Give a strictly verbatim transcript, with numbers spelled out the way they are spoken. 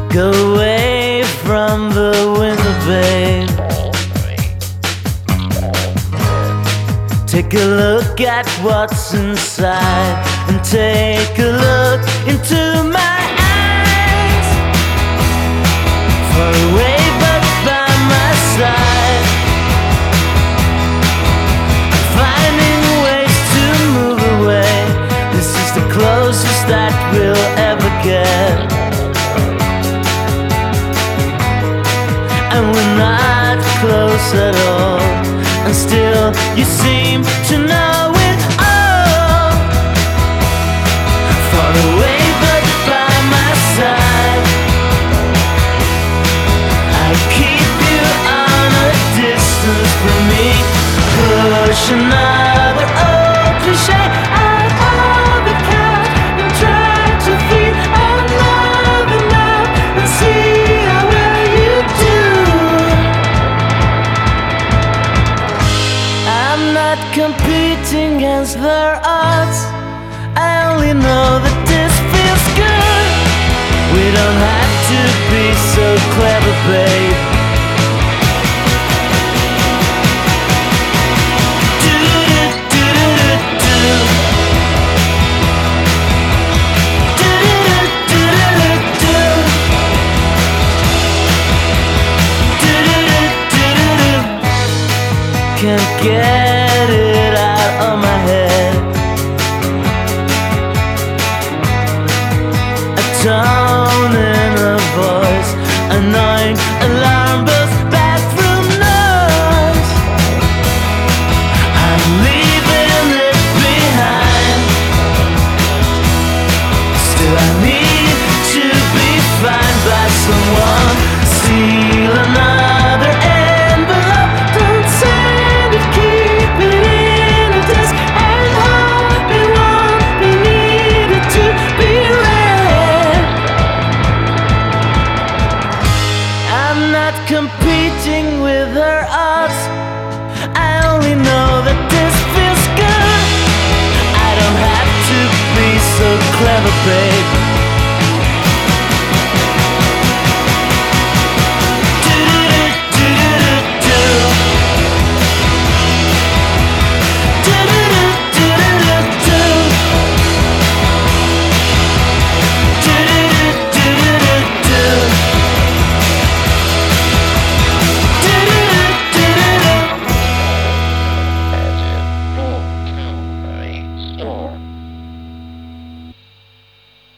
Go away from the window, babe. Take a look at what's inside, and take a look into my eyes. Far away but by my side, finding ways to move away. This is the closest that we'll ever get. And we're not close at all, and still you seem to know it all. Far away but by my side, I keep you on a distance from me. Push another old cliche out of the couch and try to feel our love enough, and see how well you do. I'm not competing against their odds. I only know that this feels good. We don't have to be so clever, babe. Can't get it out of my head. A tone in a voice, annoying alarm bells, bathroom noise. I'm leaving it behind. Still I need to be found by someone. Steal another envelope, don't send it, keep it in a desk, and hope it won't be needed to be read. I'm not competing with her odds. I only know that this feels good. I don't have to be so clever, babe.